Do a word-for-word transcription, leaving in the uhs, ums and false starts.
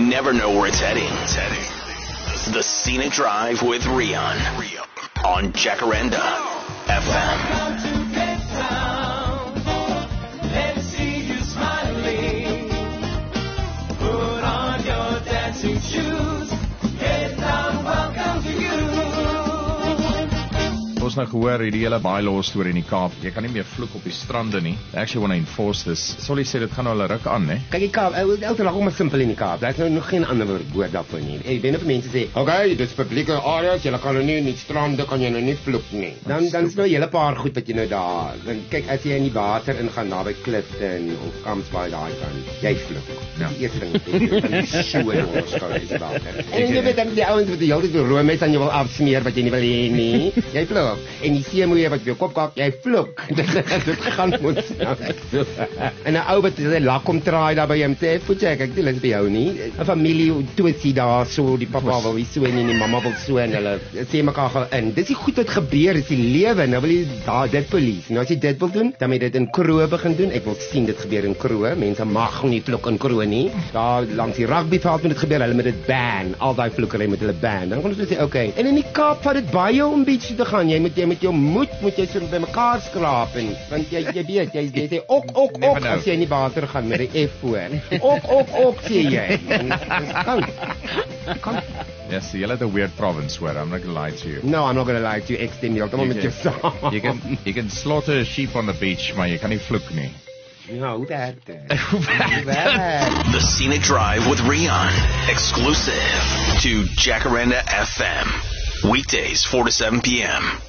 never know where it's heading. It's heading. The Scenic Drive with Rian on Jacaranda F M. Let's see you smiling. Put on your dancing shoes. Head down, welcome to you. Ons nou gehoor hierdie hele bylaw storie in die Kaap. Jy kan nie meer vloek op die strande nie. They actually want to enforce this. Solly sê dit gaan nou hulle ruk aan, né? Kyk, die Kaap, elke lag maar simpel in die Kaap. Daar is nou nog geen ander woord daarvoor nie. Ek weet of mense sê, "Oké, dis publieke areas, jy kan nou nie in die strande kan jy nou nie vloek nie." Dan dan is nou 'n hele paar goed wat jy nou daar. Dan kyk as jy in die water ingaan naby Clifton of Kamsbaai daai kant, jy vloek. Ja. Die eerste ding wat jy so in ons kan is water. En jy weet dan die ouens wat die hele tyd room is en jy wil afsmeer wat jy nie wil hê nie. Jy vloek. En die seemoeie wat jou kop kak, jy vloek. Dit gaan moet snel. En 'n ou wat sy lak kom draai daar by hom sê, "Voet jy, ek wil dit by jou nie." 'n Familie twitsie daar so, die pappa wil so en die mamma wil so en hulle sê mekaar gaan in. Dis die goed wat gebeur, dis die lewe. Nou wil jy daar dit polisie. Nou as jy dit wil doen, dan moet jy dit in Kroe begin doen. Ek wil sien dit gebeur in Kroe. Mense mag nie vloek in Kroe nie. Daar langs die rugbyveld moet dit gebeur. Hulle moet dit ban. Al daai vloekery moet hulle ban. Dan kan ons sê, "Oké." En in die Kaap vat dit baie om bietjie te gaan. Jy moet jy met jou moed moet jy so by mekaar skraap en want jy jy weet jy jy sê ok ok ok as jy in die water gaan met die F voor. Ok ok ok sê jy. Kom. Kom. Yes, you're like a weird province where I'm not going to lie to you. No, I'm not going to lie to you. Extend you. Come on met jou saam. You can you can slaughter a sheep on the beach, maar jy kan nie vloek nie. Ja, hoe werk dit? Hoe werk? The Scenic Drive with Rian, exclusive to Jacaranda F M. Weekdays four to seven p.m.